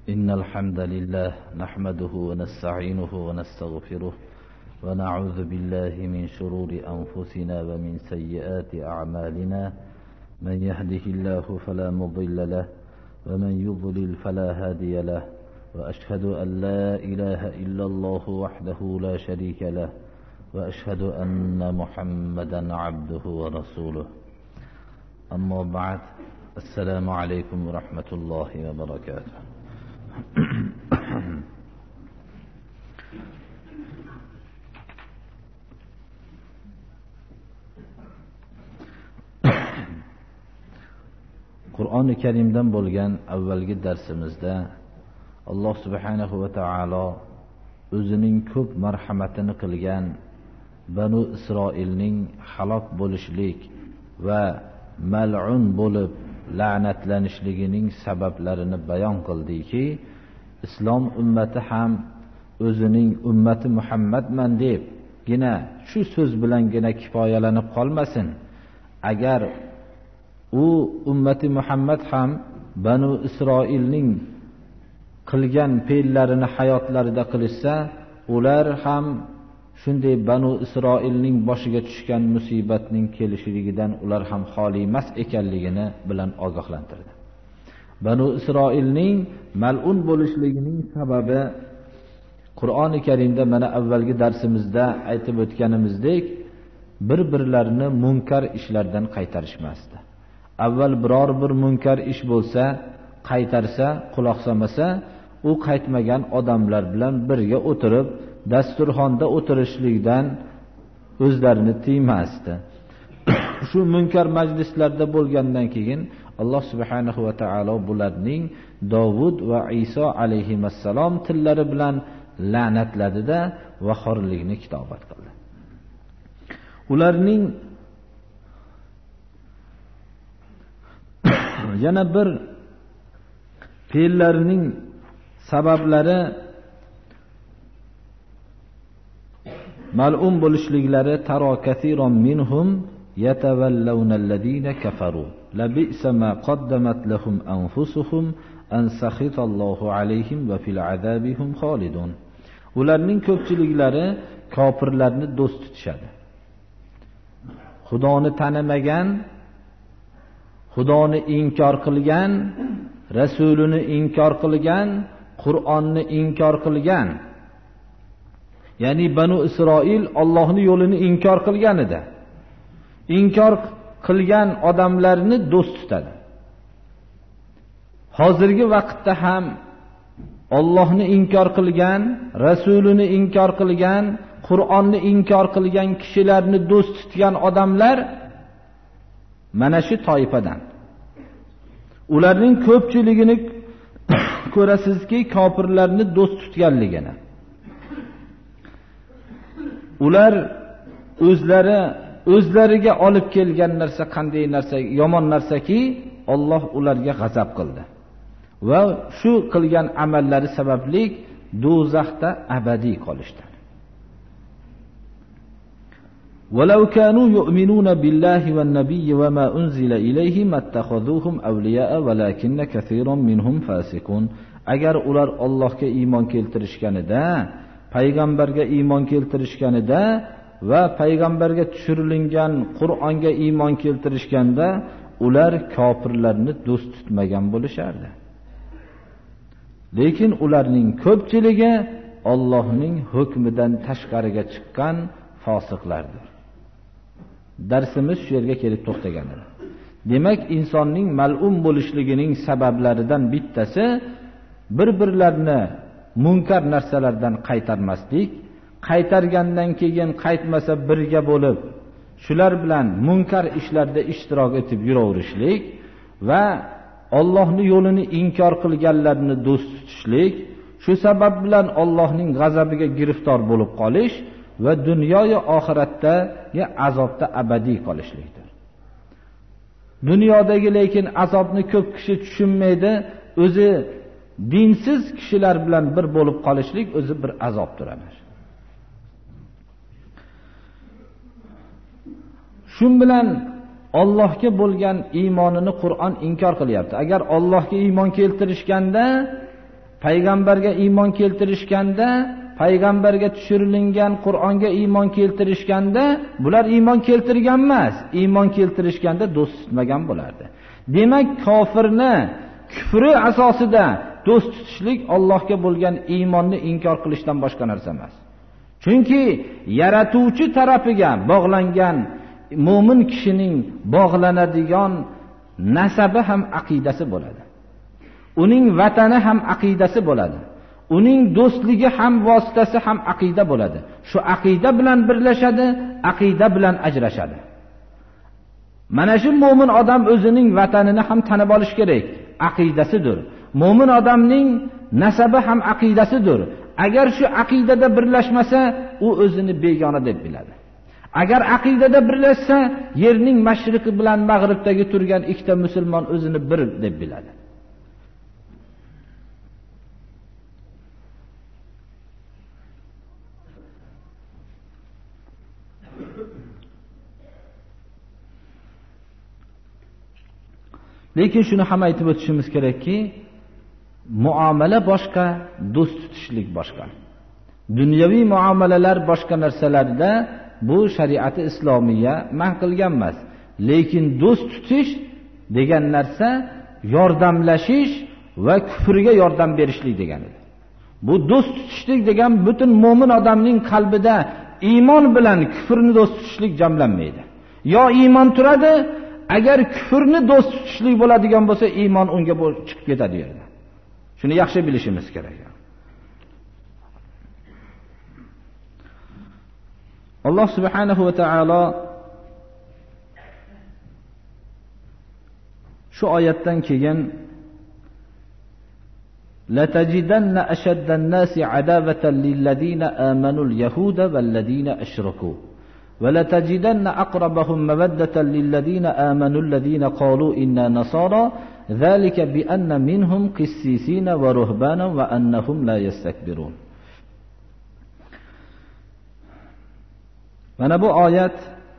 إن الحمد لله نحمده ونستعينه ونستغفره ونعوذ بالله من شرور أنفسنا ومن سيئات أعمالنا. من يهده الله فلا مضل له ومن يضلل فلا هادي له، وأشهد أن لا إله إلا الله وحده لا شريك له، وأشهد أن محمدا عبده ورسوله. أما بعد، السلام عليكم ورحمة الله وبركاته. Qur'oni Karimdan bo'lgan avvalgi darsimizda Alloh subhanahu va taolo o'zining ko'p marhamatini qilgan Banu Isroilning halok bo'lishlik va mal'un bo'lib la'natlanishligining sabablarini bayon qildiki, islom ummati ham o'zining ummati Muhammadman debgina shu so'z bilangina kifoyalanib qolmasin. Agar u ummati Muhammad ham Banu Isroilning qilgan fe'llarini hayotlarida qilishsa, ular ham shunday Banu Isroilning boshiga tushgan musibatning kelishligidan ular ham xoli emas ekanligini bilan ogohlantirdi. Banu Isroilning mal'un bo'lishligining sababi Qur'oni Karimda mana avvalgi darsimizda aytib o'tganimizdek, bir-birlarini munkar ishlardan qaytarishmasdi. Avval biror bir munkar ish bo'lsa, qaytarsa, quloq solmasa, u qaytmagan odamlar bilan birga o'tirib dasturxonda o'tirishlikdan o'zlarini tiymasdi. Shu munkar majlislarda bo'lgandan keyin Alloh subhanahu va taolo bularning Davud va Iso alayhissalom tillari bilan la'natladida va xorlikni kitobat qildi. Ularning yana bir fe'llarining sabablari mal'un bo'lishliklari taro kathiron minhum yatawallawna alladhina kafaru labi'sa ma qaddamat lahum anfusuhum an sakhitallohu alayhim va fil azabihim xolidun. Ularning ko'pchiliklari kofirlarni do'st tutishadi. Xudoni tanimagan, Xudoni inkor qilgan, rasulini inkor qilgan, Qur'onni inkor qilgan. Ya'ni Banu Isroil Allohning yo'lini inkor qilgan edi. Inkor qilgan odamlarni do'st tutadi. Hozirgi vaqtda ham Allohni inkor qilgan, rasulini inkor qilgan, Qur'onni inkor qilgan kishilarni do'st tutgan odamlar mana shu toifadan. Ularning ko'pchiligini ko'rasizki, kofirlarni do'st tutganligini. Ular o'zlariga olib kelgan narsa qanday narsa, yomon narsaki, Alloh ularga g'azab qildi. Va shu qilgan amallari sababli do'zaxda abadiy qolishdi. وَلَوْ كَانُوا يُؤْمِنُونَ بِاللَّهِ وَالنَّبِيِّ وَمَا أُنْزِلَ إِلَيْهِمْ اتَّخَذُوهُمْ أَوْلِيَاءَ وَلَكِنَّ كَثِيرًا مِنْهُمْ فَاسِقُونَ. Agar ular Allohga iymon keltirishganida, payg'ambarga iymon keltirishganida va payg'ambarga tushirilgan Qur'onga iymon keltirishganda, ular kofirlarni do'st tutmagan bo'lishardi. Lekin ularning ko'pchiligi Allohning hukmidan tashqariga chiqqan fosiqlardir. Darsimiz shu yerga kelib to'xtagan edi. Demak, insonning mal'un bo'lishligining sabablaridan bittasi bir-birlarini munkar narsalardan qaytarmaslik, qaytargandan keyin qaytmasa birga bo'lib shular bilan munkar ishlarda ishtirok etib yuraverishlik va Allohning yo'lini inkor qilganlarni do'st tutishlik, shu sabab bilan Allohning g'azabiga giriftor bo'lib qolish va dunyo va oxiratda azobda abadiy qolishlikdir. Dunyodagi lekin azobni ko'p kishi tushunmaydi. O'zi dinsiz kishilar bilan bir bo'lib qolishlik o'zi bir azobdir. Shu bilan Allohga bo'lgan iymonini Qur'on inkor qilyapti. Agar Allohga iymon keltirishganda payg'ambarga iymon keltirishganda, payg'ambarga tushirilgan Qur'onga iymon keltirishganda bular iymon keltirgan emas, iymon keltirishganda do'st tutmagan bo'lardi. Demak, kofirni kufri asosida do'st tutishlik Allohga bo'lgan iymonni inkor qilishdan boshqa narsa emas. Chunki yaratuvchi tarafiga bog'langan mu'min kishining bog'lanadigan nasabi ham aqidasi bo'ladi. Uning vatani ham aqidasi bo'ladi. Uning do'stligi ham vositasi ham aqida bo'ladi. Shu aqida bilan birlashadi, aqida bilan ajrashadi. Mana shu mu'min odam o'zining vatanini ham tanib olish kerak. Aqidasidir. Mu'min odamning nasabi ham aqidasidir. Agar shu aqidada birlashmasa, u o'zini begona deb biladi. Agar aqidada birlashsa, yerning mashriqi bilan mag'ribdagi turgan ikkita musulmon o'zini bir deb biladi. Lekin shuni ham aytib o'tishimiz kerakki, muomala boshqa, do'st tutishlik boshqa. Dunyoviy muomalalar boshqa narsalarda bu shariati islomiya man qilgan emas. Lekin do'st tutish degan narsa yordamlashish va kufrga yordam berishlik deganidir. Bu do'st tutishlik degan butun mu'min odamning qalbida iymon bilan kufrni do'st tutishlik jamlanmaydi. Yo iymon turadi, agar kufrni do'st tutishlik bo'ladigan bo'lsa, iymon unga chiqib ketadi yerdan. Shuni yaxshi bilishimiz kerak. Alloh subhanahu va taolo shu oyatdan keyin la tajidanna ashaddan nasi adawatan lil ladina amanu al yahuda wal ladina ashraku wa la tajidanna aqrabahum mawaddatan lil ladina amanu alladhina qalu inna nasara dhalika bi anna minhum qissisina wa ruhbana wa annahum la yastakbirun. Mana bu oyat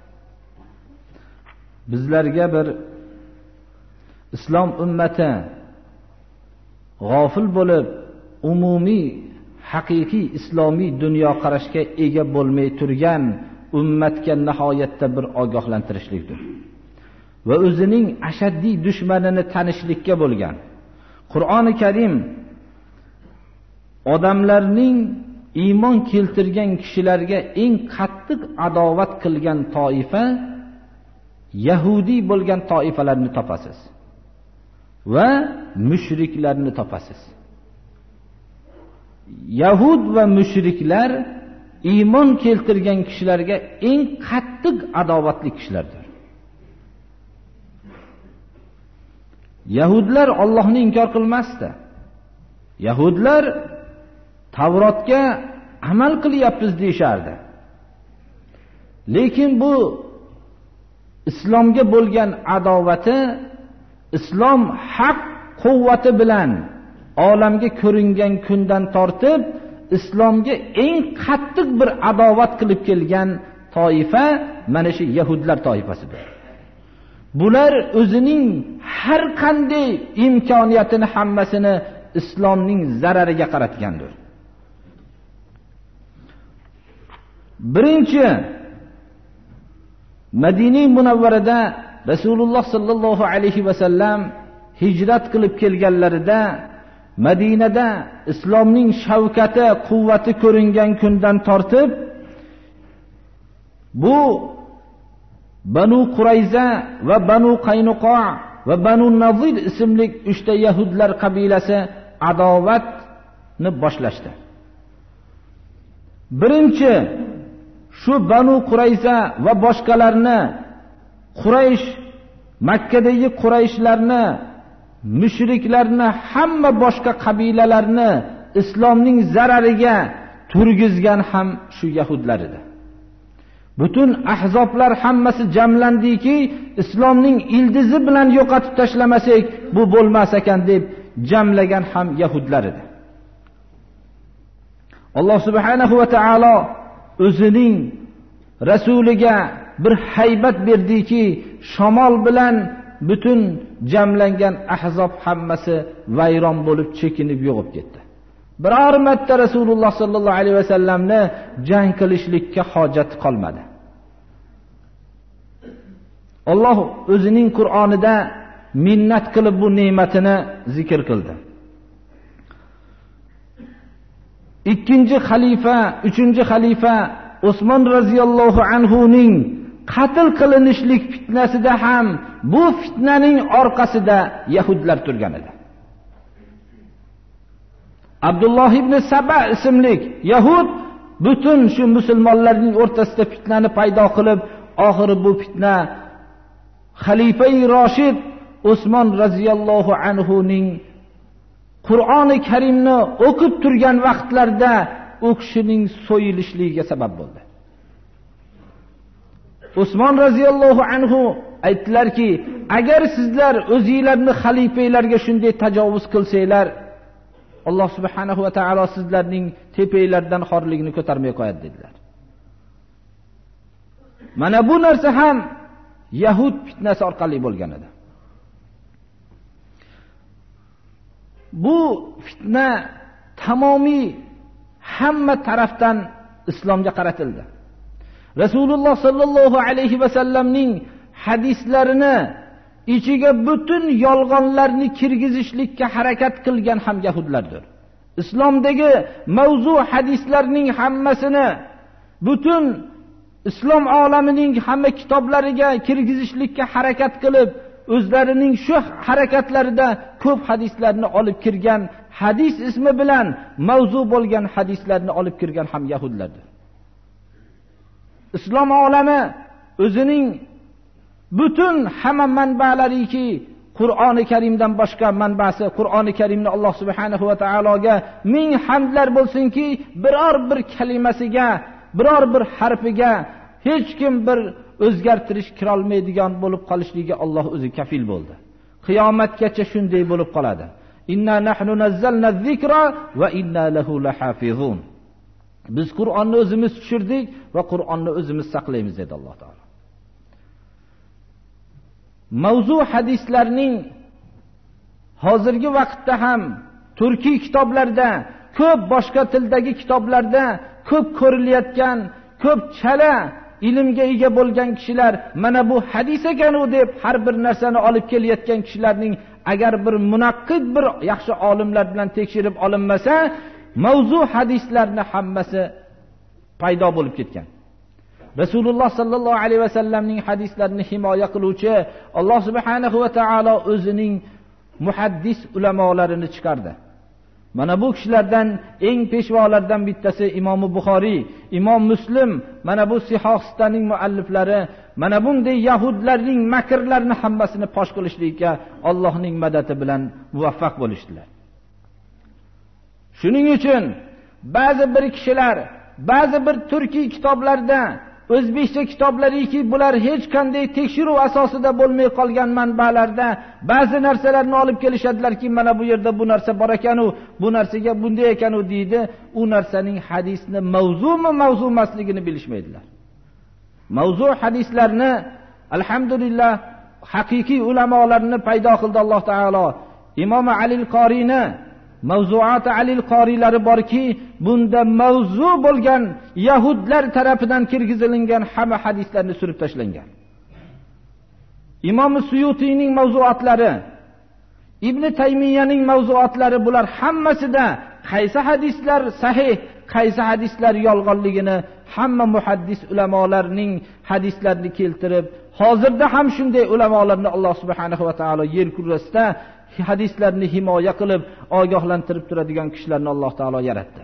bizlarga bir islom ummati g'ofil bo'lib umumiy haqiqiy islomiy dunyoqarashga ega bo'lmay turgan ummatga nihoyatda bir ogohlantirishlikdir. Va o'zining ashaddiy dushmanini tanishlikka bo'lgan. Qur'oni Karim odamlarning iymon keltirgan kishilarga eng qattiq adovat qilgan toifa Yahudiy bo'lgan toifalarni topasiz va mushriklarni topasiz. Yahud va mushriklar iymon keltirgan kishilarga eng qattiq adovatli kishilardir. Yahudlar Allohni inkor qilmasdi. Yahudlar Tavrotga amal qilyapmiz deyishardi. Lekin bu islomga bo'lgan adovati, islom haq quvvati bilan olamga ko'ringan kundan tortib islomga eng qattiq bir adovat qilib kelgan toifa mana shu Yahudlar toifasidir. Bular o'zining har qanday imkoniyatini hammasini islomning zarariga qaratgandir. Birinchi Madina-i Munavvarada Rasululloh sallallohu alayhi va sallam hijrat qilib kelganlarida Madinada islomning shavkati, quvvati ko'ringan kundan tortib bu Banu Qurayza va Banu Qaynuqo va Banu Nazir ismli 3 ta Yahudlar qabilasi adovatni boshlashdi. Birinchi shu Banu Qurayza va boshqalarni Quraysh, Makkadagi Qurayshlarni, mushriklarni, hamma boshqa qabilalarni islomning zarariga turgizgan ham shu Yahudlar edi. Butun ahzoblar hammasi jamlandiki, islomning ildizi bilan yo'qotib tashlamasak bu bo'lmas ekan deb jamlagan ham Yahudlar edi. Alloh subhanahu va taolo o'zining rasuliga bir haybat berdiki, shamol bilan butun jamlangan ahzob hammasi vayron bo'lib chekinib yo'qib ketdi. Biror marta Rasululloh sallallohu alayhi vasallamni jang qilishlikka hojati qolmadi. Alloh o'zining Qur'onida minnat qilib bu ne'matini zikr qildi. Ikkinchi xalifa, uchinchi xalifa Usmon roziyallohu anhu ning qatl qilinishlik fitnasida ham bu fitnaning orqasida yahudlar turgan edi. Abdulloh ibn Saba ismli yahud butun shu musulmonlarning o'rtasida fitnani paydo qilib, oxiri bu fitna xalifa-i Roshid Usmon roziyallohu anhu ning Qur'oni Karimni o'qib turgan vaqtlarda u kishining so'yilishligiga sabab bo'ldi. Usmon roziyallohu anhu aytdilarki, agar sizlar o'zingizlarni xalifalarga shunday tajovuz qilsanglar, Alloh subhanahu va taolo sizlarning tepanglardan xorligini ko'tarmay qo'yadi dedilar. Mana bu narsa ham Yahud fitnasi orqali bo'lgan edi. Bu fitna tamomiy hamma tarafdan islomga qaratildi. Rasululloh sallallohu alayhi va sallamning hadislarini ichiga butun yolg'onlarni kirgizishlikka harakat qilgan ham yahudlardir. Islomdagi mavzu hadislarning hammasini butun islom olamining hamma kitoblariga kirgizishlikka harakat qilib, o'zlarining shu harakatlarida ko'p hadislarni olib kirgan, hadis ismi bilan mavzu bo'lgan hadislarni olib kirgan ham yahudlardir. Islom olami o'zining butun hamma manbalariki Qur'oni Karimdan boshqa manbasi, Qur'oni Karimni Alloh subhanahu va taologa ming hamdlar bo'lsinki, biror bir kalimasiga, biror bir harfiga hech kim bir o'zgartirish kira olmaydigan bo'lib qolishligiga Alloh o'zi kafil bo'ldi. Qiyomatgacha shunday bo'lib qoladi. Inna nahnu nazzalna zikra va inna lahu lahafizun. Biz Qur'onni o'zimiz tushirdik va Qur'onni o'zimiz saqlaymiz dedi Alloh taolo. Mavzu hadislarning hozirgi vaqtda ham turkiy kitoblarda, ko'p boshqa tildagi kitoblarda ko'p ko'rilayotgan, ko'p chala ilmga ega bo'lgan kishilar mana bu hadis ekan-u deb har bir narsani olib kelayotgan kishilarning agar bir munaqqid, bir yaxshi olimlar bilan tekshirib olinmasa, mavzu hadislarni hammasi paydo bo'lib ketgan. Rasululloh sallallohu alayhi va sallamning hadislarini himoya qiluvchi Alloh subhanahu va taolo o'zining muhaddis ulamolarini chiqardi. Mana bu kishilardan eng peshvolardan bittasi Imom Buxoriy, Imom Muslim, mana bu Sihhosning mualliflari mana bunday yahudlarning makrlarini hammasini fosh qilishlikka Allohning madadi bilan muvaffaq bo'lishdilar. Shuning uchun ba'zi bir kishilar, ba'zi bir turkiy kitoblarda, o'zbekcha kitoblariki bular hech qanday tekshiruv asosida bo'lmay qolgan manbalarda ba'zi narsalarni olib kelishadilarki, mana bu yerda bu narsa bor ekan-u, bu narsaga bunday ekan-u deydi. U narsaning hadisni mavzumi, mavzu emasligini bilishmaydilar. Mavzu hadislarni alhamdulillah haqiqiy ulamolarni paydo qildi Alloh taolo. Imom Ali al-Qoriyni Mavzuat Alil qorilari borki, bunda mavzu bo'lgan yahudlar tarafidan kirgizilingan hamma hadislarni surib tashlangan. Imom Suyutining mavzuatlari, Ibn Taymiyaning mavzuatlari, bular hammasida qaysi hadislar sahih, qaysi hadislar yolg'onligini hamma muhaddis ulamolarning hadislarini keltirib, hozirda ham shunday ulamolarni Alloh subhanahu va taolo yer kurrasida hadislarni himoya qilib, ogohlantirib turadigan kishilarni Alloh taolo yaratdi.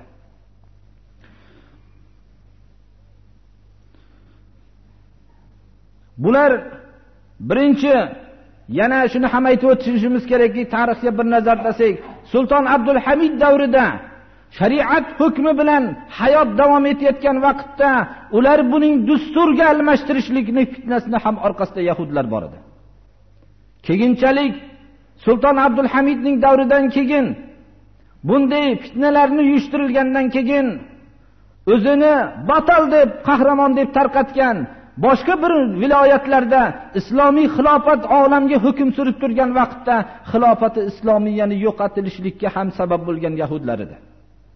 Bular birinchi, yana shuni ham aytib o'tishimiz kerakki, tarixga bir nazar tashlasak, Sulton Abdul Hamid davrida shariat hukmi bilan hayot davom etayotgan vaqtda ular buning dasturga almashtirishlikni fitnasini ham orqasida yahudlar bor edi. Keyinchalik Sulton Abdul Hamidning davridan keyin bunday fitnalarni uyushtirilgandan keyin o'zini batal deb, qahramon deb tarqatgan boshqa bir viloyatlarda islomiy xilofat olamga hukm surib turgan vaqtda xilofati islomiyani yo'qotilishlikka ham sabab bo'lgan yahudlar edi.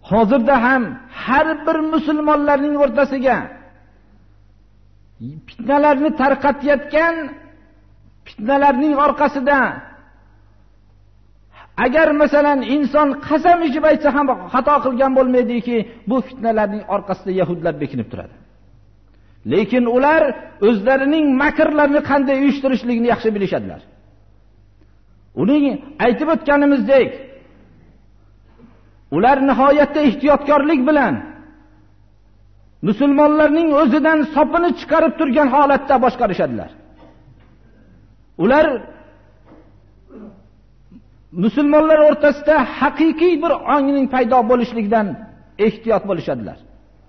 hozirda ham har bir musulmonlarning o'rtasiga fitnalarni tarqatayotgan, fitnalarning orqasida agar masalan inson qasam ichib aytsa ham xato qilgan bo'lmaydiki, bu fitnalarning orqasida yahudlar bekinib turadi. Lekin ular o'zlarining makrlarini qanday uyushtirishligini yaxshi bilishadilar. Uning aytib o'tganimizdek, ular nihoyatda ehtiyotkorlik bilan musulmonlarning o'zidan sopini chiqarib turgan holatda boshqarishadilar. Ular musulmonlar o'rtasida haqiqiy bir ongning paydo bo'lishligidan ehtiyot bo'lishadilar.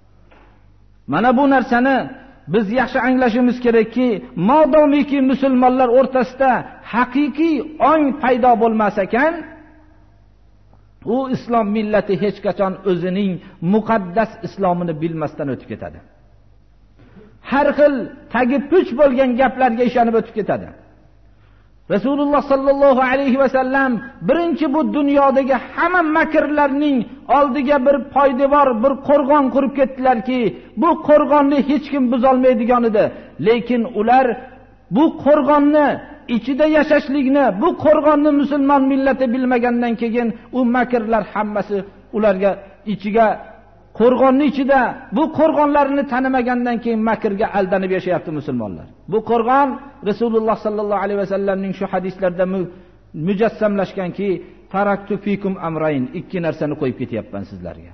Mana bu narsani biz yaxshi anglashimiz kerakki, modomiki musulmonlar o'rtasida haqiqiy ong paydo bo'lmas ekan, u islom millati hech qachon o'zining muqaddas islomini bilmasdan o'tib ketadi. Har xil tagi puch bo'lgan gaplarga ishonib o'tib ketadi. Rasululloh sallallohu alayhi va sallam birinchi bu dunyodagi hamma makrlarning oldiga bir poydevor, bir qo'rg'on qurib ketdilarki, bu qo'rg'onni hech kim buzolmaydigan edi. Lekin ular bu qo'rg'onni ichida yashashlikni, bu qo'rg'onni musulmon millati bilmagandan keyin u makrlar hammasi ularga ichiga, qo'rg'onni ichida bu qo'rg'onlarni tanimagandan keyin makrga aldanib yashayapti musulmonlar. Bu qo'rg'on Rasululloh sallallohu alayhi vasallamning shu hadislarda mujassamlashganki, taraktu fikum amrayn, ikki narsani qo'yib ketyapman sizlarga.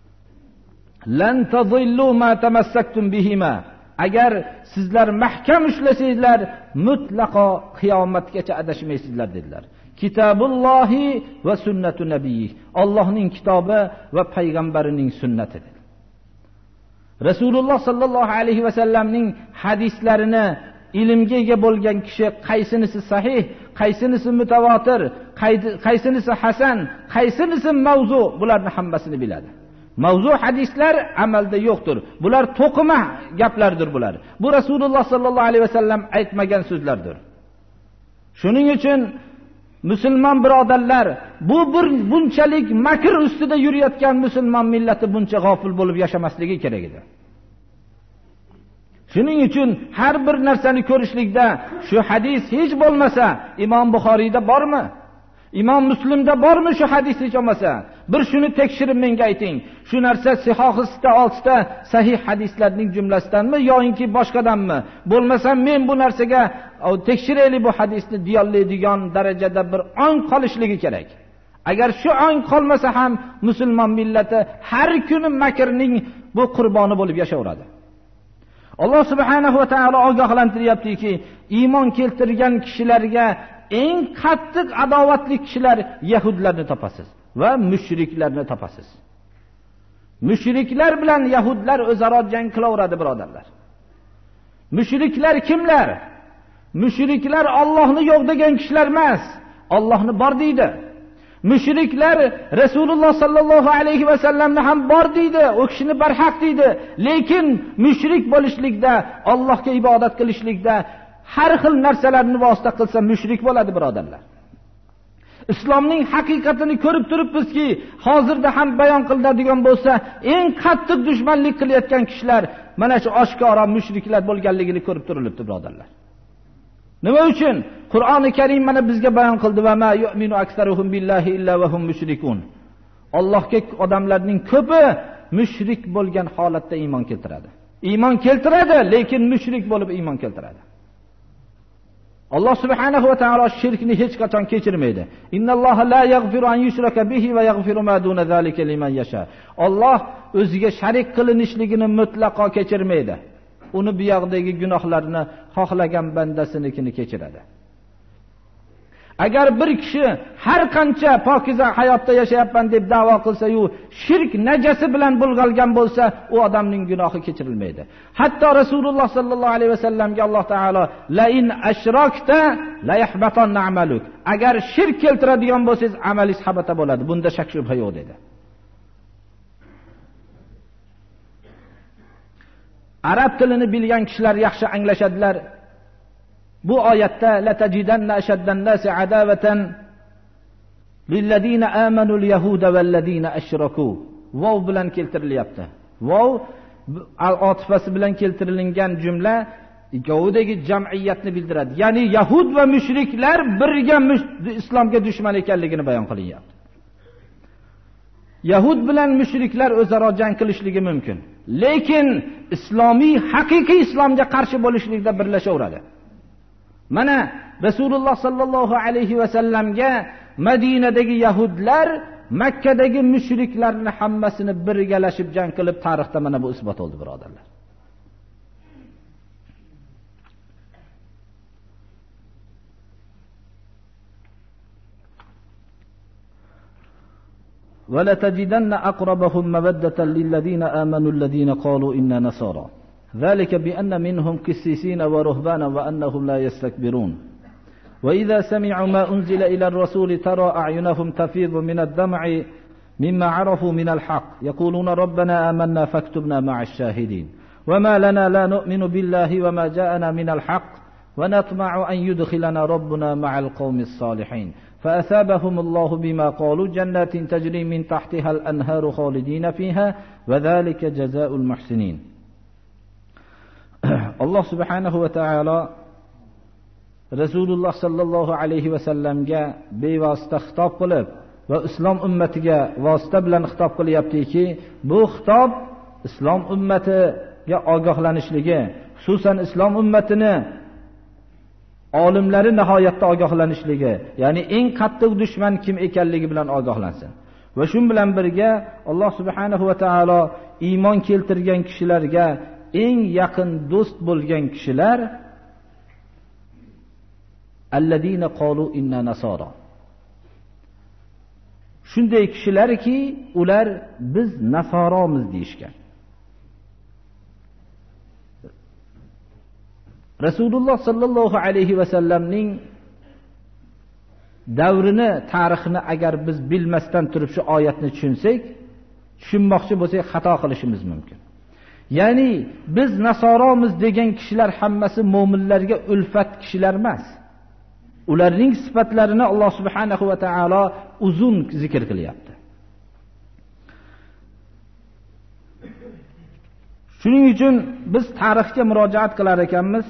Lan tadillu ma tamassaktum bihima. Agar sizlar mahkam ushlasanglar, mutlaqo qiyomatgacha adashmaysizlar dedilar. Kitobullohi va sunnatu nabiyyi. Allohning kitobi va payg'ambarining sunnati dedi. Rasululloh sallallohu alayhi va sallamning hadislarini ilmga ega bo'lgan kishi qaysinisi sahih, qaysinisi mutawatir, qaysinisi hasan, qaysinisi mavzu, bularni hammasini biladi. Mavzu hadislar amalda yo'qdir. Bular to'qima gaplardir bular. Bu Rasululloh sallallohu alayhi vasallam aytmagan so'zlardir. Shuning uchun musulmon birodarlar, bu bir bunchalik makr ustida yurayotgan musulmon millati buncha g'ofil bo'lib yashamasligi kerak edi. Shuning uchun har bir narsani ko'rishlikda shu hadis hech bo'lmasa Imom Buxoriyda bormi? Imom Muslimda bormi shu hadis hech bo'lmasa? Bir shuni tekshirib menga ayting. Shu narsa sihohista oltita sahih hadislarning jumlasidanmi yoki boshqadanmi? Bo'lmasa men bu narsaga tekshiraylik, bu hadisni diyollaydigan darajada bir ong qolishligi kerak. Agar shu ong qolmasa ham musulmon millati har kuni makrning bu qurboni bo'lib yashayveradi. Alloh subhanahu va taolo ogohlantiryaptiki, iymon keltirgan kishilarga eng qattiq adovatli kishilar yahudlarni topasiz va mushriklarni topasiz. Mushriklar bilan yahudlar o'zaro jang qilaveradi birodarlar. Mushriklar kimlar? Mushriklar Allohni yo'q degan kishilar emas, Allohni bor deydi. Mushriklar Rasululloh sallallohu alayhi va sallamni ham bor deydi, u kishini barhaq deydi. Lekin mushrik bo'lishlikda, Allohga ibodat qilishlikda har xil narsalarni vosita qilsa mushrik bo'ladi birodarlar. Islomning haqiqatini ko'rib turibmizki, hozirda ham bayon qilinadigan bo'lsa, eng qattiq dushmanlik qilayotgan kishilar mana shu oshkora mushriklar bo'lganligini ko'rib turilibdi birodarlar. Nima uchun? Qur'oni Karim mana bizga bayon qildi va ma yu'minu aksaruhum billahi illa va hum mushrikun. Allohga odamlarning ko'pi mushrik bo'lgan holatda iymon keltiradi. Iymon keltiradi, lekin mushrik bo'lib iymon keltiradi. Alloh subhanahu va taolo shirkni hech qachon kechirmaydi. Innalloha la yaghfiru an yushraka bihi va yaghfiru ma duna zalika liman yasha. Alloh o'ziga sharik qilinishligini mutlaqo kechirmaydi. Uni bu yoqdagi gunohlarni xohlagan bandasinikini kechiradi. Agar bir kishi har qancha pokiza hayotda yashayapman deb da'vo qilsa-yu, shirk najasi bilan bulg'algan bo'lsa, u odamning gunohi kechirilmaydi. Hatto Rasululloh sallallohu alayhi vasallamga Alloh taolo la in ashrakta la yahbatanna amaluk. Agar shirk keltiradigan bo'lsangiz, amalingiz habata bo'ladi. Bunda shak shubha yo'q dedi. Arab tilini bilgan kishilar yaxshi anglashadilar. Bu oyatda la tajidanna ashaddan nasi adawatan lilladina amanu al-yahuda wal-ladina ashraku vov bilan keltirilyapti. Vov otifasi bilan keltirilgan jumla ikkovidagi jamiyatni bildiradi. Ya'ni yahud va mushriklar birga islomga dushman ekanligini bayon qilyapti. Yahud bilan mushriklar o'zaro jang qilishligi mumkin, lekin islomiy haqiqiy islomga qarshi bo'lishlikda birlashaveradi. Mana Rasululloh sallallohu alayhi va sallamga Madinadagi yahudlar Makkadagi mushriklarni hammasini birgalashib jang qilib, tarixda mana bu isbot bo'ldi, birodarlar. وَلَتَجِدَنَّ أَقْرَبَهُمْ مَوَدَّةً لِلَّذِينَ آمَنُوا الَّذِينَ قَالُوا إِنَّا نَصَارَى ذَلِكَ بِأَنَّ مِنْهُمْ قِسِّيسِينَ وَرُهْبَانًا وَأَنَّهُمْ لَا يَسْتَكْبِرُونَ وَإِذَا سَمِعُوا مَا أُنْزِلَ إِلَى الرَّسُولِ تَرَى أَعْيُنَهُمْ تَفِيضُ مِنَ الدَّمْعِ مِمَّا عَرَفُوا مِنَ الْحَقِّ يَقُولُونَ رَبَّنَا آمَنَّا فَاكْتُبْنَا مَعَ الشَّاهِدِينَ وَمَا لَنَا لَا نُؤْمِنُ بِاللَّهِ وَمَا جَاءَنَا مِنَ الْحَقِّ وَنَطْمَعُ أَنْ يُدْخِلَنَا رَبُّنَا مَعَ الْقَوْمِ الصَّالِحِينَ فأثابهم الله بما قالوا جنات تجري من تحتها الأنهار خالدين فيها وذلك جزاء المحسنين. الله سبحانه وتعالى Rasululloh sallallohu alayhi va sallamga bevosita xitob qilib va islom ummatiga vosita bilan xitob qilyaptiki, bu xitob islom ummatiga ogohlanishligi, xususan islom ummatini olimlari nihoyatda ogohlanishligi, ya'ni eng qattiq dushman kim ekanligi bilan ogohlansin. Va shun bilan birga Alloh subhanahu va taolo iymon keltirgan kishilarga eng yaqin do'st bo'lgan kishilar alladina qalu inna nasara. Shunday kishilarki, ular biz nasoromiz deyishgan. Rasululloh sallallohu alayhi va sallamning davrini, tarixini agar biz bilmasdan turib shu oyatni tushunsak, tushunmoqchi bo'lsak xato qilishimiz mumkin. Ya'ni biz nasoromiz degan kishilar hammasi mo'minlarga ulfat kishilar emas. Ularning sifatlarini Alloh subhanahu va taolo uzun zikr qilyapti. Shuning uchun biz tarixga murojaat qilar ekanmiz.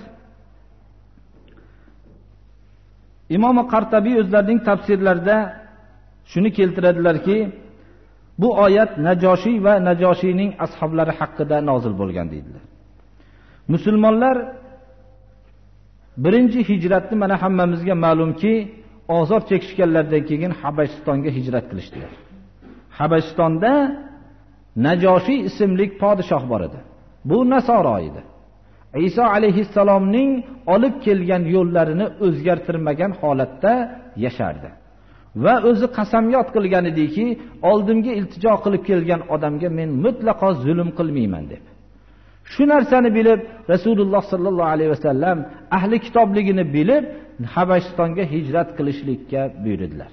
Imom Qartabiy o'zlarining tafsirlarida shuni keltiradilarki, bu oyat Najoshiy va Najoshiyning ashablari haqida nozil bo'lgan deydilar. Musulmonlar birinchi hijratni mana hammamizga ma'lumki, azob chekishganlardan keyin Habashistonga hijrat qilishdilar. Habashistonda Najoshiy ismli podshoh bor edi. Bu nasoro edi. Iso alayhissalomning olib kelgan yo'llarini o'zgartirmagan holatda yashardi. Va o'zi qasamyod qilgan ediki, oldimga iltijo qilib kelgan odamga men mutlaqo zulm qilmayman deb. Shu narsani bilib Rasululloh sallallohu alayhi vasallam ahli kitobligini bilib Habashistonga hijrat qilishlikka buyurdilar.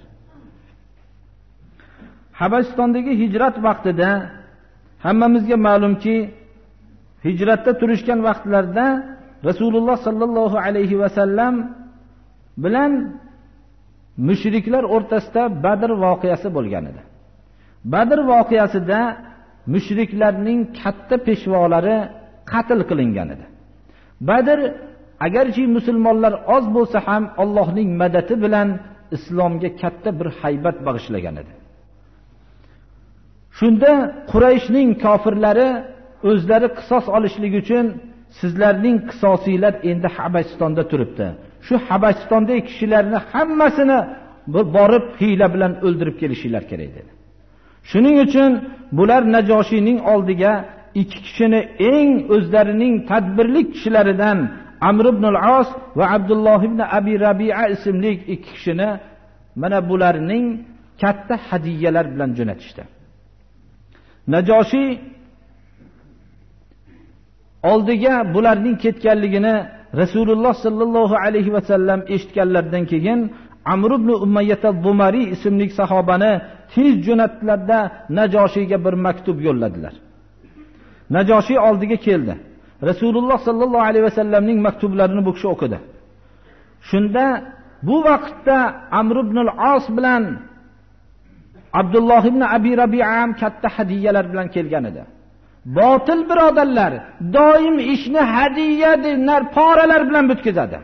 Habashistondagi hijrat vaqtida hammamizga ma'lumki, hijratda turishgan vaqtlarda Rasululloh sallallohu alayhi vasallam bilan mushriklar o'rtasida Badr voqeasi bo'lgan edi. Badr voqeasida mushriklarning katta peshvolari qatl qilingan edi. Badr agarchi musulmonlar oz bo'lsa ham Allohning madadi bilan islomga katta bir haybat bag'ishlagan edi. Shunda Qurayshning kofirlari o'zlari qisos olishlik uchun sizlarning qisosiylar endi Habashistonda turibdi. Shu Habashistondagi kishilarni hammasini borib hiyla bilan o'ldirib kelishinglar kerak dedi. Shuning uchun bular Najoshiyning oldiga ikki kishini eng o'zlarining tadbirli kishilaridan Amr ibn al-As va Abdulloh ibn Abi Rabi'a ismli ikki kishini mana bularning katta hadiyalar bilan jo'natishdi. Najoshiy oldiga bularning ketganligini Rasululloh sallallohu alayhi va sallam eshitganlardan keyin Amr ibn Umayyah al-Bumari ismli sahobani tez jo'natdilarda Najoshiyga bir maktub yo'lladilar. Najoshiy oldiga keldi. Rasululloh sallallohu alayhi va sallamning maktublarini bu kishi o'qidi. Shunda bu vaqtda Amr ibn al-As bilan Abdulloh ibn Abi Rabi'a ham katta hadiyalar bilan kelgan edi. Botil birodarlar doim ishni hadiya denar poralar bilan bitkazadi.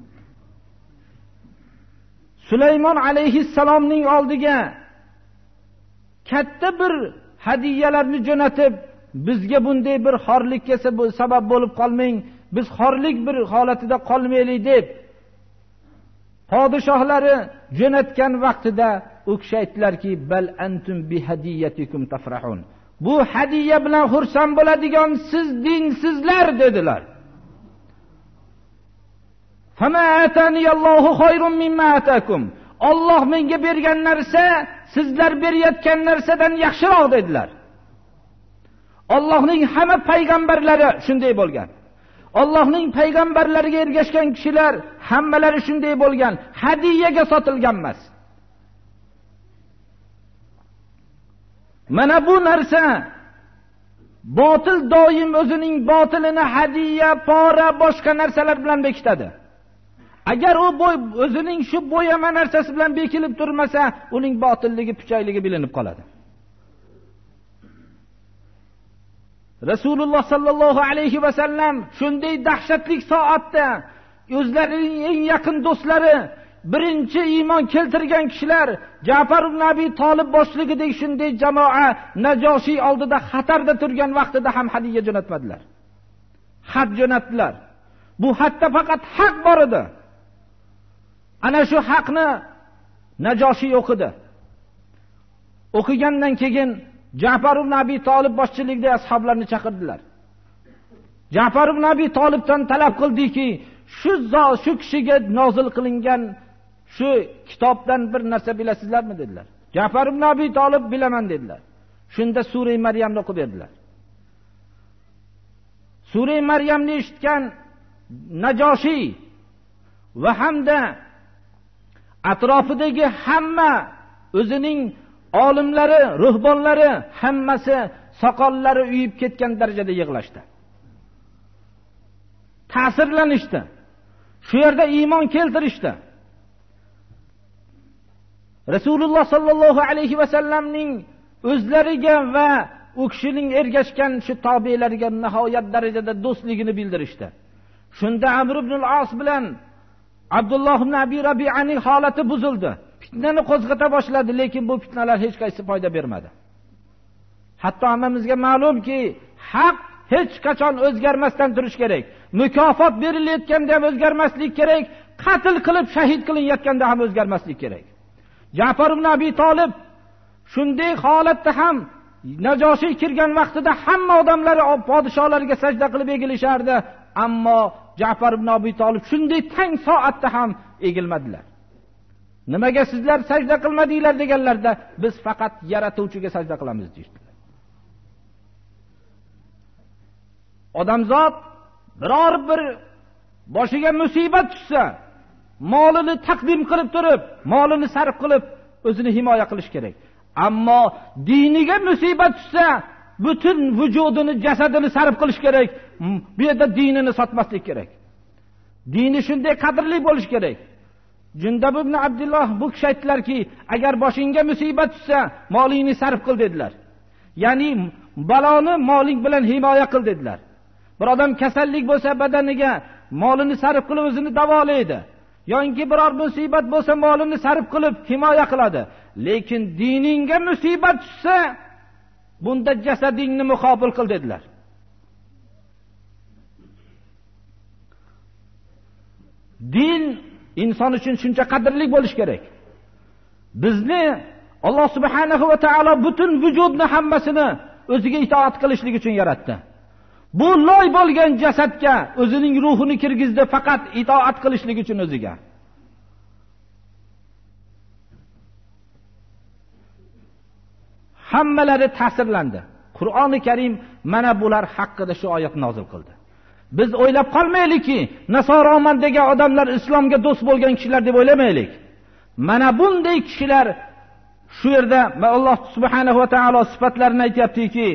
Sulaymon alayhissalomning oldiga katta bir hadiyalarni jo'natib, bizga bunday bir xorlikka sabab bo'lib qolmang, biz xorlik bir holatida qolmaylik deb podshohlari jo'natgan vaqtida u kishi aytdilarki, bal antum bi hadiyatikum tafrahun. Bu hadiya bilan xursand bo'ladigan siz dinsizlar dedilar. Fama ataniyallohu khayrun mimma atakum. Alloh menga bergan narsa sizlar berayotgan narsadan yaxshiroq dedilar. Allohning hamma payg'ambarlari shunday bo'lgan. Allohning payg'ambarlariga ergashgan kishilar hammalari shunday bo'lgan. Hadiyaga sotilgan emas. Mana bu narsa botil doim o'zining botilini hadiya, pora, boshqa narsalar bilan bekitadi. Agar u o'zining shu bo'yama narsasi bilan bekilib turmasa, uning botilligi, puchayligi bilinib qoladi. Rasululloh sallallohu alayhi va sallam shunday dahshatli soatda o'zlarining eng yaqin do'stlari, birinchi iymon keltirgan kishilar Ja'far ibn Abi Talib boshligidagi shunday jamoa Najoshiy oldida xatarda turgan vaqtida ham hadiya jo'natmadilar. Xat jo'natdilar. Bu xatda faqat haq bor edi. Ana shu haqni Najoshiy o'qidi. O'qigandan keyin Ja'far ibn Abi Talib boshchiligida ashoblarni chaqirdilar. Ja'far ibn Abi Talibdan talab qildiki, shu kishiga nozil qilingan shu kitobdan bir narsa bilasizlarmi dedilar. Ja'far ibn Abi Talib bilaman dedilar. Shunda sura Maryamni o'qib berdilar. Sura Maryamni eshitgan Najoshiy va hamda atrofidagi hamma o'zining olimlari, ruhbonlari hammasi soqollari uyib ketgan darajada yig'lashdi. Ta'sirlanishdi. Shu yerda iymon keltirishdi. Rasululloh sallallohu alayhi va sallamning o'zlariga va u kishining ergashgan shu tobeilariga nihoyat darajada do'stligini bildirishdi. Shunda Amr ibn al-As bilan Abdulloh ibn Abi Rabi'aning holati buzildi. Fitnani qo'zg'ata boshladi, lekin bu fitnalar hech qaysi foyda bermadi. Hatto hammamizga ma'lumki, haq hech qachon o'zgarmasdan turish kerak. Mukofot berilayotganda ham o'zgarmaslik kerak, qatl qilib shahid qilinayotganda ham o'zgarmaslik kerak. Ja'far ibn Abi Talib shunday holatda ham Najoshiy kirgan vaqtida hamma odamlar podshohlariga sajda qilib egilishardi, ammo Ja'far ibn Abi Talib shunday tang soatda ham egilmadilar. Nimaga sizlar sajda qilmadinglar deganlarda, biz faqat yaratuvchiga sajda qilamiz deydilar. Odamzod biror bir boshiga musibat tushsa, molini taqdim qilib turib, molini sarf qilib o'zini himoya qilish kerak. Ammo diniga musibat tushsa, butun vujudini, jasadini sarf qilish kerak. Bu yerda dinini sotmaslik kerak. Dini shunday qadrli bo'lish kerak. Jundab ibn Abdulloh bu kishi aytdilarki, agar boshingga musibat tushsa, molingni sarf qil dedilar. Ya'ni baloni moling bilan himoya qil dedilar. Bir odam kasallik bo'lsa badaniga molini sarf qilib o'zini davolaydi. Yoki biror musibat bo'lsa molini sarf qilib himoya qiladi. Lekin diningga musibat tushsa, bunda jasadingni muqobil qil dedilar. Din inson uchun shuncha qadrli bo'lish kerak. Bizni Alloh subhanahu va taolo butun vujudni hammasini o'ziga itoat qilishlik uchun yaratdi. Bu loy bo'lgan jasadga o'zining ruhini kirgizdi, faqat itoat qilishlik uchun o'ziga. Hammalari ta'sirlandi. Qur'oni Karim mana bular haqida shu oyat nozil qildi. Biz o'ylab qolmaylikki, nasoroman degan odamlar islomga do'st bo'lgan kishilar deb o'ylamaylik. Mana bunday kishilar shu yerda Alloh subhanahu va taolo sifatlarini aytayaptiki,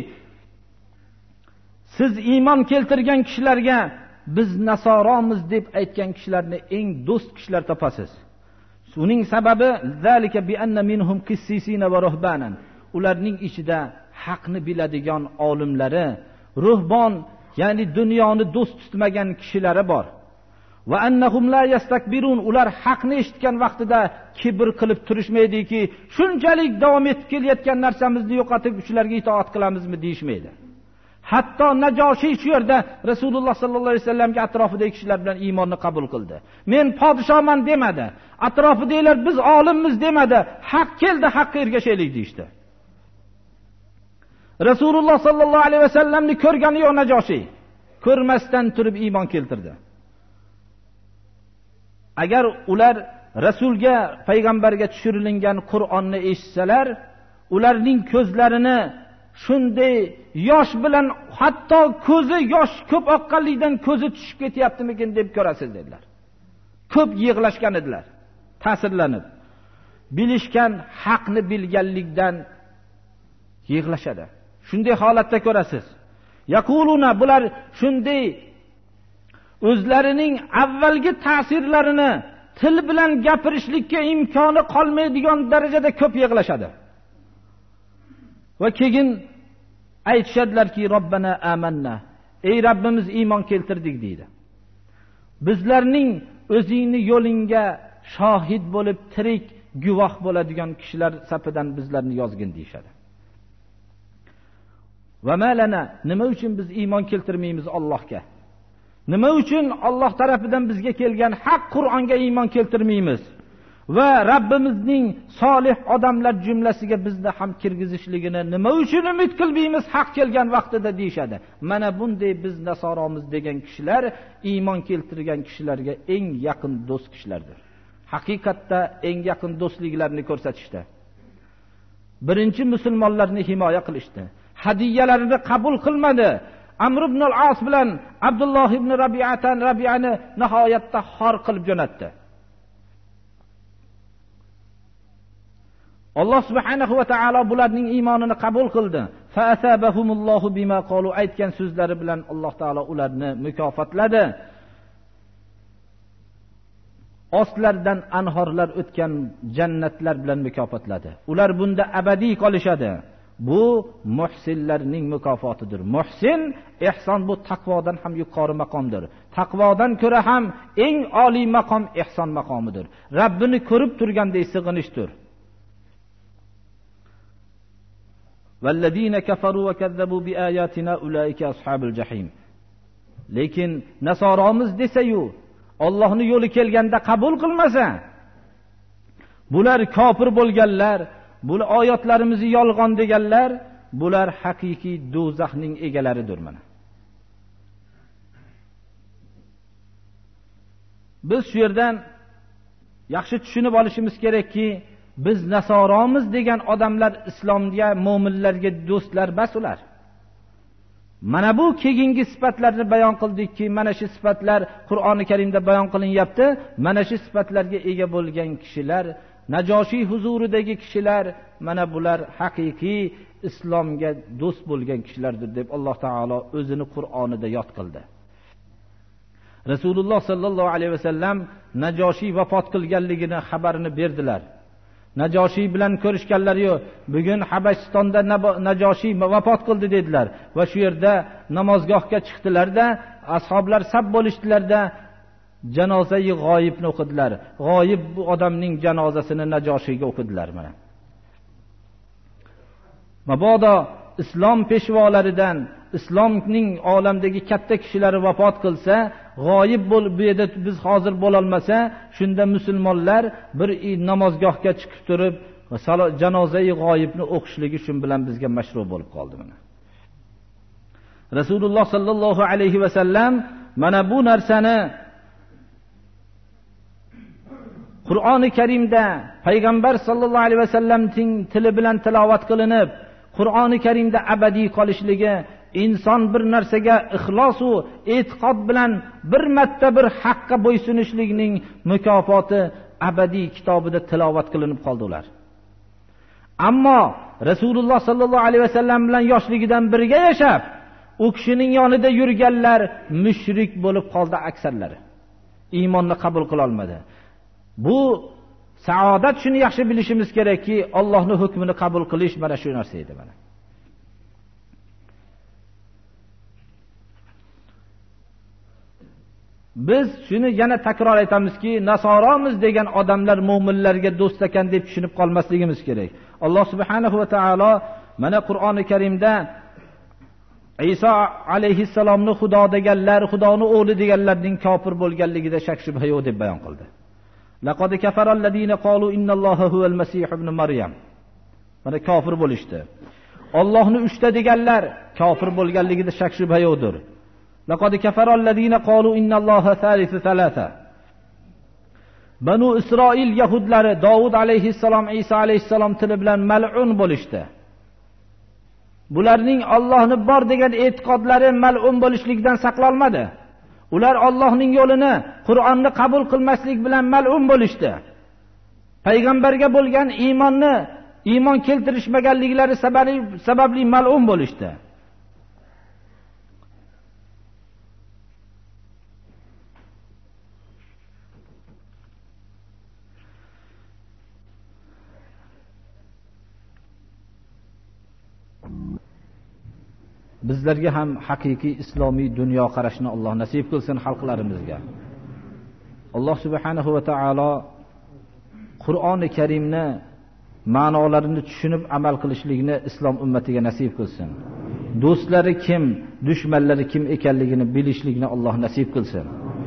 siz iymon keltirgan kishilarga biz nasoromiz deb aytgan kishilarni eng do'st kishilar topasiz. Uning sababi zalika bi anna minhum qissisina va ruhbanan. Ularning ichida haqni biladigan olimlari, ruhbon, ya'ni dunyoni do'st tutmagan kishilari bor. Va annahum la yastakbirun. Ular haqni eshitgan vaqtida kibr qilib turishmaydiki, shunchalik davom etib kelayotgan narsamizni yo'qotib shularga itoat qilamizmi deyishmaydi. Hatto Najoshiy shu yerda Rasululloh sallallohu alayhi vasallamga atrofidagi kishilar bilan iymonni qabul qildi. Men podshoman demadi. Atrofidagilar biz olimmiz demadi. Haq keldi, haqqa ergashaylik deydi. Rasululloh sallallohu alayhi vasallamni ko'rgani yo'q Najoshiy. Ko'rmasdan turib iymon keltirdi. Agar ular Rasulga, payg'ambarga tushirilgan Qur'onni eshitsalar, ularning ko'zlarini shunday yosh bilan, hatto ko'zi yosh ko'p oqqanlikdan ko'zi tushib ketyaptimikin deb ko'rasiz dedilar. Ko'p yig'lashgan edilar, ta'sirlanib. Bilishgan, haqni bilganlikdan yig'lashadi. Shunday holatda ko'rasiz. Yaquluna, bular shunday o'zlarining avvalgi ta'sirlarini til bilan gapirishlikka imkoni qolmaydigan darajada ko'p yig'lashadi. Va keyin aytishadilarki, Robbana amanna. Ey Rabbimiz, iymon keltirdik deydi. Bizlarning o'zingni yo'lingga shohid bo'lib, tirik guvoh bo'ladigan kishilar safidan bizlarni yozgin deyshadi. Va malana, nima uchun biz iymon keltirmaymiz Allohga? Nima uchun Alloh tarafidan bizga kelgan haq Qur'onga iymon keltirmaymiz? Va Rabbimizning solih odamlar jumlasiga bizni ham kirgizishligini nima uchun umid qilmaymiz haq kelgan vaqtida deyshadi. Mana bunday biz nasoromiz degan kishilar iymon keltirgan kishilarga eng yaqin do'st kishilardir. Haqiqatda eng yaqin do'stliklarini ko'rsatishdi. Birinchi musulmonlarni himoya qilishdi. Hadiyalarini qabul qilmadi. Amr ibn al-As bilan Abdulloh ibn Rabi'ani nihoyatda xor qilib jo'natdi. Alloh subhanahu va taolo bularning iymonini qabul qildi. Fa asabahumullohu bima qalu, aytgan so'zlari bilan Alloh taolo ularni mukofotladi. Ostlaridan anhorlar o'tgan jannatlar bilan mukofotladi. Ular bunda abadiy qolishadi. Bu muhsinlarning mukofotidir. Muhsin, ihson bu taqvodan ham yuqori maqomdir. Taqvodan ko'ra ham eng oliy maqom ihson maqomidir. Rabbini ko'rib turganday sig'inishdir. Vallazina kafaru va kazzabu bi ayatina ulaika ashabul jahim. Lekin nasoromiz desa-yu, Allohning yo'li kelganda qabul qilmasa, bular kofir bo'lganlar, bular oyatlarimizni yolg'on deganlar, bular haqiqiy do'zaxning egalaridir mana. Biz shu yerdan yaxshi tushunib olishimiz kerakki, biz nasoromiz degan odamlar islomga, mo'minlarga do'stlar bas ular. Mana bu keyingi sifatlarni bayon qildikki, mana shu sifatlar Qur'oni Karimda bayon qilinyapti. Mana shu sifatlarga ega bo'lgan kishilar, Najoshiy huzuridagi kishilar, mana bular haqiqiy islomga do'st bo'lgan kishilardir deb Alloh taolo o'zini Qur'onida yod qildi. Rasululloh sallallohu alayhi vasallam Najoshiy vafot qilganligini xabarini berdilar. Najoshiy bilan ko'rishganlari yo'q. Bugun Habashistonda Najoshiy vafot qildi dedilar va shu yerda namozgohga chiqdilarda, ashoblar saf bo'lishdilarda janozai g'oyibni o'qidilar. G'oyib bu odamning janozasini Najoshiyga o'qidilar mana. Mabodo islom peshvolaridan, islomning olamdagi katta kishilari vafot qilsa, g'oyib bo'lib bu yerda biz hozir bo'la olmasa, shunda musulmonlar bir namozgohga chiqib turib janozai g'oyibni o'qishligi shun bilan bizga mashru bo'lib qoldi mana. Rasululloh sallallohu alayhi vasallam mana bu narsani Qur'oni Karimda payg'ambar sallallohu alayhi vasallamning tili bilan tilovat qilinib, Qur'oni Karimda abadiy qolishligi, inson bir narsaga ixlos va e'tiqod bilan bir marta bir haqqa bo'ysunishlikning mukofoti abadiy kitobida tilovat qilinib qoldi ular. Ammo Rasululloh sallallohu alayhi vasallam bilan yoshligidan birga yashab, u kishining yonida yurganlar mushrik bo'lib qoldi aksarlari. Iymonni qabul qila olmadi. Bu saodat shuni yaxshi bilishimiz kerakki, Allohning hukmini qabul qilish mana shu narsa edi mana. Biz shuni yana takror aytamizki, nasoromiz degan odamlar mu'minlarga do'st ekan deb tushunib qolmasligimiz kerak. Alloh subhanahu va taolo mana Qur'oni Karimda Iso alayhissalomni Xudo deganlar, Xudoning o'g'li deganlarning kofir bo'lganligida shak shubha yo'q deb bayon qildi. Laqad kafarallazina qalu innalloha huval masih ibn Maryam. Mana kofir bo'lishdi. Allohni uchta deganlar kofir bo'lganligida shak shubha yo'qdir. Laqad kafarallazina qalu innalloha thalithu thalatha. Banu Isroil yahudlari Davud alayhissalom, Iso alayhissalom tili bilan mal'un bo'lishdi. Bularning Allohni bor degan e'tiqodlari mal'un bo'lishlikdan saqlanmadi. Ular Allohning yo'lini, Qur'onni qabul qilmaslik bilan mal'un bo'lishdi. Payg'ambarga bo'lgan iymon keltirishmaganliklari sababli mal'un bo'lishdi. Bizlarga ham haqiqiy islomiy dunyo qarashni Alloh nasib qilsin xalqlarimizga. Alloh subhanahu va taolo Qur'oni Karimni ma'nolarini tushunib amal qilishlikni islom ummatiga nasib qilsin. Do'stlari kim, dushmanlari kim ekanligini bilishlikni Alloh nasib qilsin.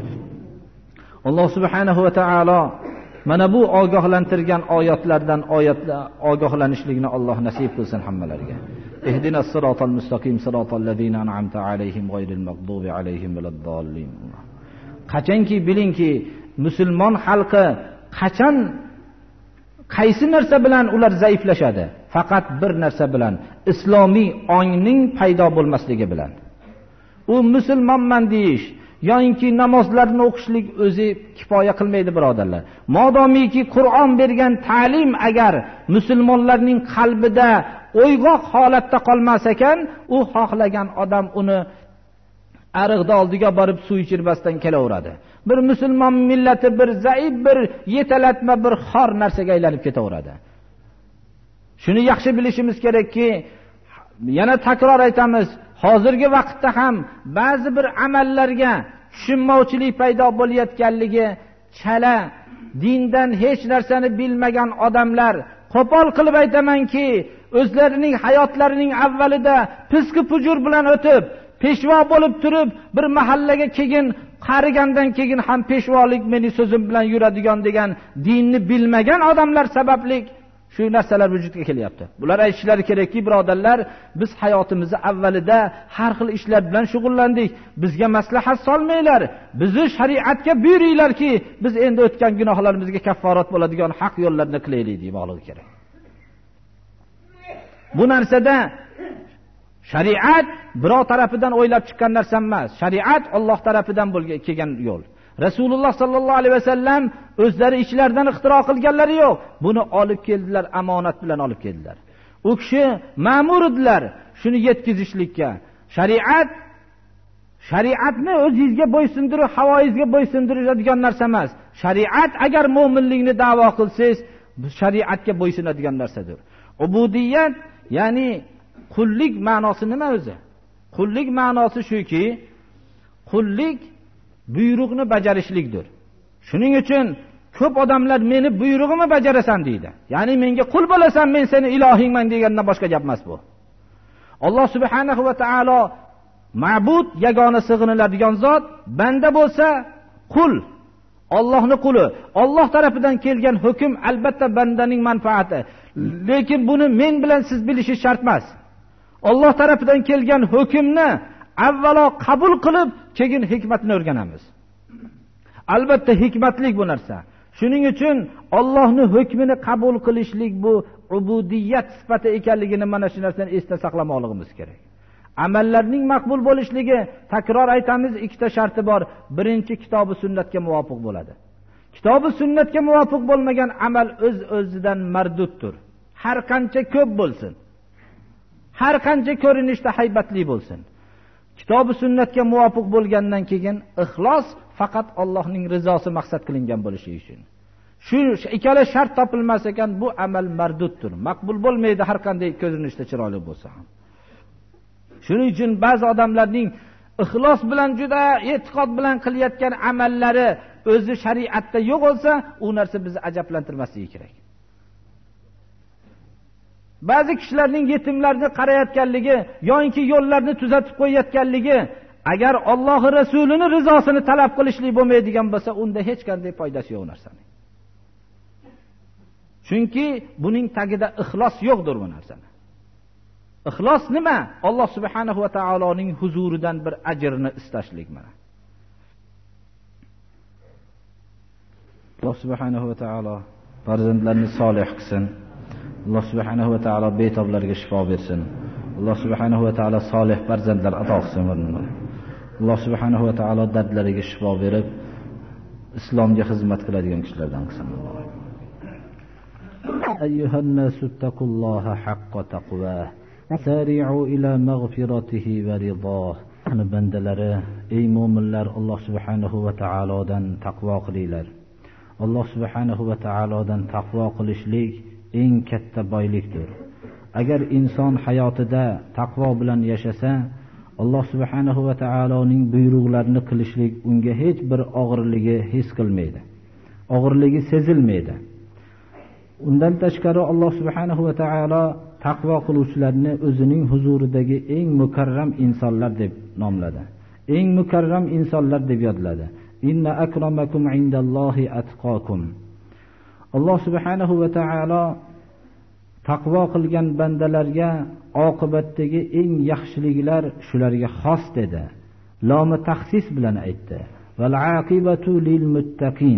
Alloh subhanahu va taolo mana bu ogohlantirgan oyatlardan ogohlanishlikni Alloh nasib qilsin hammalariga. اهدنا الصراط المستقيم صراط الذين أنعمت عليهم غير المغضوب عليهم ولا الضالين. Qachonki bilingki, musulmon xalqi qachon qaysi narsa bilan ular zaiflashadi? Faqat bir narsa bilan, islomiy ongning paydo bo'lmasligi bilan. U musulmonman deyish yoki namozlarni o'qishlik o'zi kifoya qilmaydi birodarlar. Modomiki Qur'on bergan ta'lim agar musulmonlarning qalbida o'yg'oq holatda qolmas ekan, u xohlagan odam uni ariqda oldiga borib suv ichirmasdan kelaveradi. Bir musulmon millati bir zaif, bir yetalatma, bir xor narsaga aylanib ketaveradi. Shuni yaxshi bilishimiz kerakki, yana takror aytamiz, hozirgi vaqtda ham ba'zi bir amallarga tushunmovchilik paydo bo'layotganligi, chala dindan hech narsani bilmagan odamlar qo'pol qilib aytamanki, o'zlarining hayotlarining avvalida piski pujur bilan o'tib, peshvo bo'lib turib, bir mahallaga keyin qarigandan keyin ham peshvolik meni so'zim bilan yuradigan degan dinni bilmagan odamlar sababli shu narsalar vujudga kelyapti. Bular aytishlari kerakki, birodarlar, biz hayotimizni avvalida har xil ishlar bilan shug'ullandik. Bizga maslahat solmanglar. Bizni shariatga buyuringlarki, biz endi o'tgan gunohlarimizga kafforat bo'ladigan haq yo'llarni qilaylik demoqligi kerak. Bu narsada shariat birov tarafidan o'ylab chiqqan narsa emas. Shariat Alloh tarafidan kelgan yo'l. Rasululloh sallallohu alayhi vasallam o'zlari ichlaridan ixtiro qilganlari yo'q. Buni olib keldilar, amonat bilan olib keldilar. U kishi ma'mur edilar shuni yetkazishlikka. Shariatni o'zingizga bo'ysundirib, havoyingizga bo'ysundiradigan narsa emas. Shariat agar mo'minlikni da'vo qilsangiz, bu shariatga bo'ysunadigan narsadir. Ubudiyat, ya'ni qullik ma'nosi nima o'zi? Qullik ma'nosi shuki, qullik buyruqni bajarishlikdir. Shuning uchun ko'p odamlar meni buyrug'imni bajarasan deydi. Ya'ni menga qul bo'lasan, men seni ilohingman degandan boshqa gap emas bu. Alloh subhanahu va taolo ma'bud, yagona sig'iniladigan zot, banda bo'lsa qul, Allohning quli. Alloh tarafidan kelgan hukm albatta bandaning manfaati. Lekin buni men bilan siz bilishingiz shart emas. Alloh tarafidan kelgan hukmni avvalo qabul qilib, keyin hikmatni o'rganamiz. Albatta hikmatlik bu narsa. Shuning uchun Allohning hukmini qabul qilishlik bu ubudiyat sifati ekanligini mana shu narsani esda saqlamoqligimiz kerak. Amallarning maqbul bo'lishligi, takror aytamiz, ikkita sharti bor. Birinchi, kitob va sunnatga muvofiq bo'ladi. Kitob va sunnatga muvofiq bo'lmagan amal o'z-o'zidan marduddir. Har qancha ko'p bo'lsin, har qancha ko'rinishda haybatli bo'lsin. Kitob va sunnatga muvofiq bo'lgandan keyin ixlos faqat Allohning rizosi maqsad qilingan bo'lishi uchun. shu ikkala shart topilmas ekan, bu amal marduddir, maqbul bo'lmaydi, har qanday ko'rinishda chiroyli bo'lsa ham. Shuning uchun ba'zi odamlarning ixlos bilan, juda e'tiqod bilan qilayotgan amallari o'zi shariatda yo'q bo'lsa, u narsa bizni ajablantirmasligi kerak. Ba'zi kishilarning yetimlarni qarayotganligi yoki yo'llarni tuzatib qo'yayotganligi, agar Alloh Rasulining rizosini talab qilishlik bo'lmaydigan bo'lsa, unda hech qanday foydasi yo'q narsaning. Chunki buning tagida ixlos yo'qdir bu narsani. Ixlos nima? Alloh subhanahu va taoloning huzuridan bir ajrni istashlik mana. Alloh subhanahu va taolo farzandlarni solih qilsin. Alloh subhanahu va taolo betoblarga shifo bersin. Alloh subhanahu va taolo solih farzandlar ato qilsin. Alloh subhanahu va taolo dardlariga shifo berib, islomga xizmat qiladigan kishilardan qilsin. Ayyuhan nasu taqulloha haqqa taqvah. Sari'u ila maghfiratihi va ridah. Ana bandalari, ey mu'minlar, Alloh subhanahu va taolodan taqvo qilinglar. Alloh subhanahu va taolodan taqvo qilishlik eng katta boylikdir. Agar inson hayotida taqvo bilan yashasa, Alloh subhanahu va taoloning buyruqlarini qilishlik unga hech bir og'irligi his qilmaydi. Og'irligi sezilmaydi. Undan tashqari Alloh subhanahu va taolo taqvo qiluvchilarni o'zining huzuridagi eng mukarram insonlar deb nomladi. Eng mukarram insonlar deb yodladi. Inna akramakum indallohi atqakum. Alloh subhanahu va taolo taqvo qilgan bandalarga oqibatdagi eng yaxshiliklar shularga xos dedi. Lomi taxsis bilan aytdi. Val aqibatu lil muttaqin.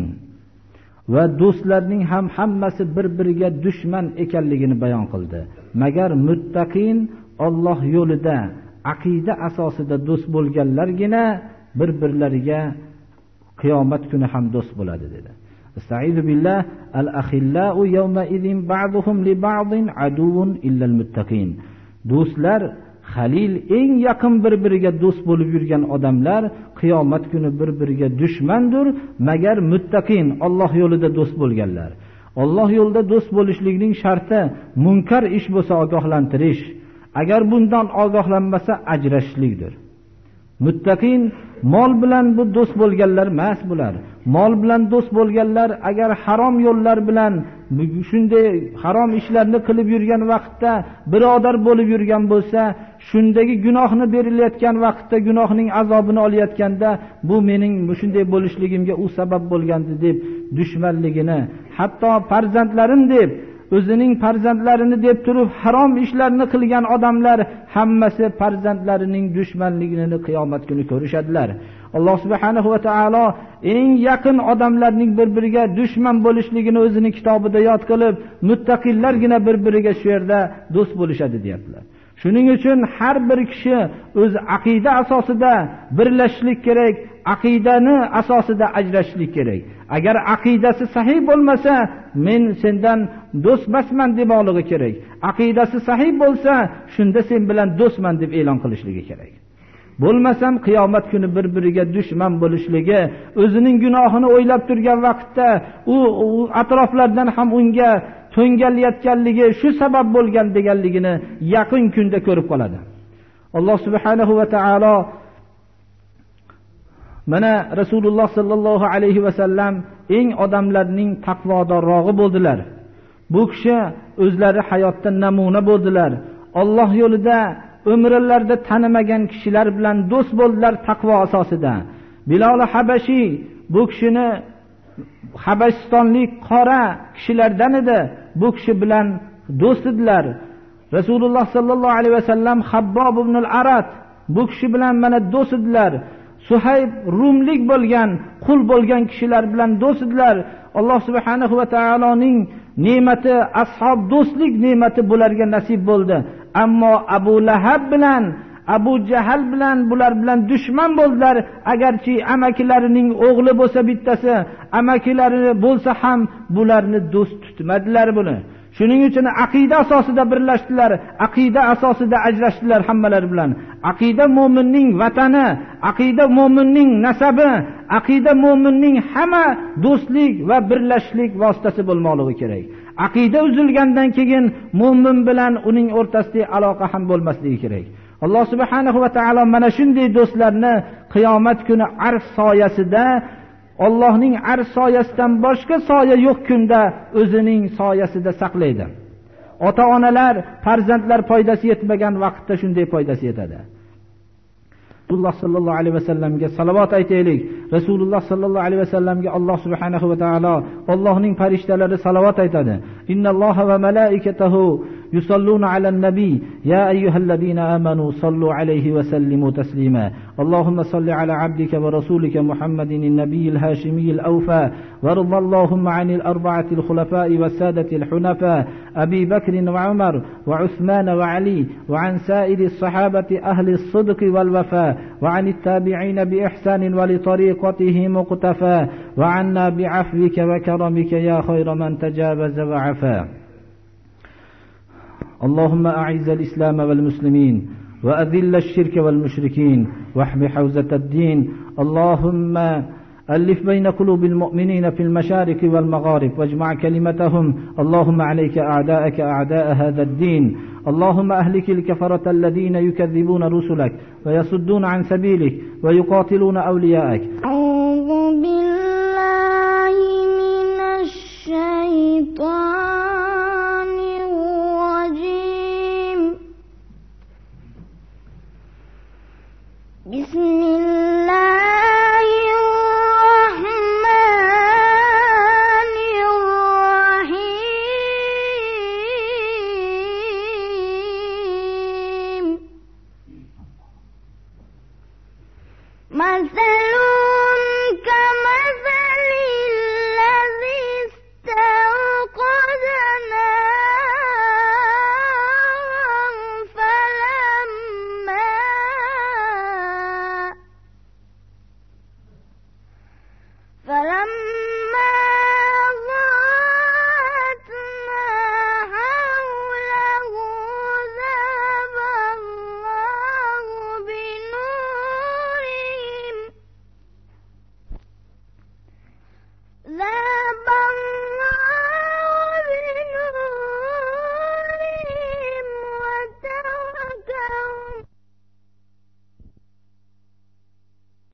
Va do'stlarning ham hammasi bir-biriga dushman ekanligini bayon qildi. Magar muttaqin, Alloh yo'lida aqida asosida do'st bo'lganlargina bir-birlariga qiyomat kuni ham do'st bo'ladi dedi. Estaizu billah, al-akhillau yawma idhin ba'duhum li ba'din aduwwun illa al-muttaqin. Do'stlar, halil eng yaqin bir-biriga do'st bo'lib yurgan odamlar qiyomat kuni bir-biriga dushmandir, magar muttaqin, Alloh yo'lida do'st bo'lganlar. Alloh yo'lida do'st bo'lishlikning sharti munkar ish bo'lsa ogohlantirish. Agar bundan ogohlanmasa ajrashishlikdir. Muttaqin mol bilan bu do'st bo'lganlar emas bular. Mol bilan do'st bo'lganlar agar harom yo'llar bilan shunday harom ishlarni qilib yurgan vaqtda birodar bo'lib yurgan bo'lsa, shundagi gunohni berilayotgan vaqtda gunohning azobini olayotganda bu mening shunday bo'lishligimga u sabab bo'lgandi deb dushmanligini, hatto farzandlarim deb o'zining farzandlarini deb turib harom ishlarni qilgan odamlar hammasi farzandlarining dushmanligini qiyomat kuni ko'rishadilar. Alloh subhanahu va taolo eng yaqin odamlarning bir-biriga dushman bo'lishligini o'zining kitobida yod qilib, muttaqillargina bir-biriga shu yerda do'st bo'lishadi deyaptilar. Shuning uchun har bir kishi o'z aqida asosida birlashishlik kerak, aqidani asosida ajrashishlik kerak. Agar aqidasi sahih bo'lmasa, men sendan do'st emasman demoqligi kerak. Aqidasi sahih bo'lsa, shunda sen bilan do'stman deb e'lon qilishligi kerak. Bo'lmasam qiyomat kuni bir-biriga dushman bo'lishligi, o'zining gunohini o'ylab turgan vaqtda u atroflardan ham unga to'ngalayotganligi shu sabab bo'lgan deganligini yaqin kunda ko'rib qoladi. Alloh subhanahu va taolo mana Rasululloh sallallohu alayhi va sallam eng odamlarning taqvodorrog'i bo'ldilar. Bu kishi o'zlari hayotda namuna bo'ldilar. Alloh yo'lida umrlarida tanimagan kishilar bilan do'st bo'ldilar taqvo asosida. Bilal Habashi bu kishini Habasistonlik qora kishilardan edi. Bu kishi bilan do'st edilar. Rasululloh sallallohu alayhi va sallam Habbob ibn al-Arat bu kishi bilan mana do'st edilar. Suhayb rumlik bo'lgan, qul bo'lgan kishilar bilan do'st edilar. Alloh subhanahu va taoloning ne'mati, ashob do'stlik ne'mati bularga nasib bo'ldi. Ammo Abu Lahab bilan, Abu Jahal bilan bular bilan dushman bo'ldilar. Agarchi amakilarining o'g'li bo'lsa bittasi, amakilari bo'lsa ham bularni do'st tutmadilar buni. Shuning uchun aqida asosida birlashdilar, aqida asosida ajrashdilar hammalari bilan. Aqida mu'minning vatani, aqida mu'minning nasabi, aqida mu'minning hamma do'stlik va birlashishlik vositasi bo'lmoqligi kerak. Aqida uzilgandan keyin mu'min bilan uning o'rtasida aloqa ham bo'lmasligi kerak. Alloh subhanahu va taolo mana shunday do'stlarni qiyomat kuni arsh soyasida, Allohning arsh soyasidan boshqa soya yo'q kunda o'zining soyasida saqlaydi. Ota-onalar, farzandlar foydasi yetmagan vaqtda shunday foydasi yetadi. Rasululloh sallallohu alayhi vasallamga salovat aytaylik. Rasululloh sallallohu alayhi vasallamga Alloh subhanahu va taolo, Allohning farishtalari salovat aytadi. Innalloha va malaikatahu yusalluna alan nabiy ya ayyuhalladhina amanu sallu alayhi wa sallimu taslima. Allahumma salli ala abdika wa rasulika Muhammadin an-nabiyil hashimiyil awfa warḍa Allahumma 'anil arba'atil khulafa'i was-sadatil hunafa Abi Bakr wa Umar wa Uthman wa Ali wa 'an sa'iris sahabati ahli as-sidq wal wafa wa 'anit tabi'in bi ihsanin wa li tariqatihim muqtafa wa 'anna bi'afwika wa karamika ya khayra man tajawaza wa 'afa. اللهم أعز الإسلام والمسلمين وأذل الشرك والمشركين واحم حوزة الدين. اللهم ألف بين قلوب المؤمنين في المشارق والمغارب واجمع كلمتهم. اللهم عليك أعداءك أعداء هذا الدين. اللهم أهلك الكفرة الذين يكذبون رسلك ويصدون عن سبيلك ويقاتلون أولياءك. أعوذ بالله من الشيطان بسم الله الرحمن الرحيم. مثلهم كمثل الذي استوقد فلما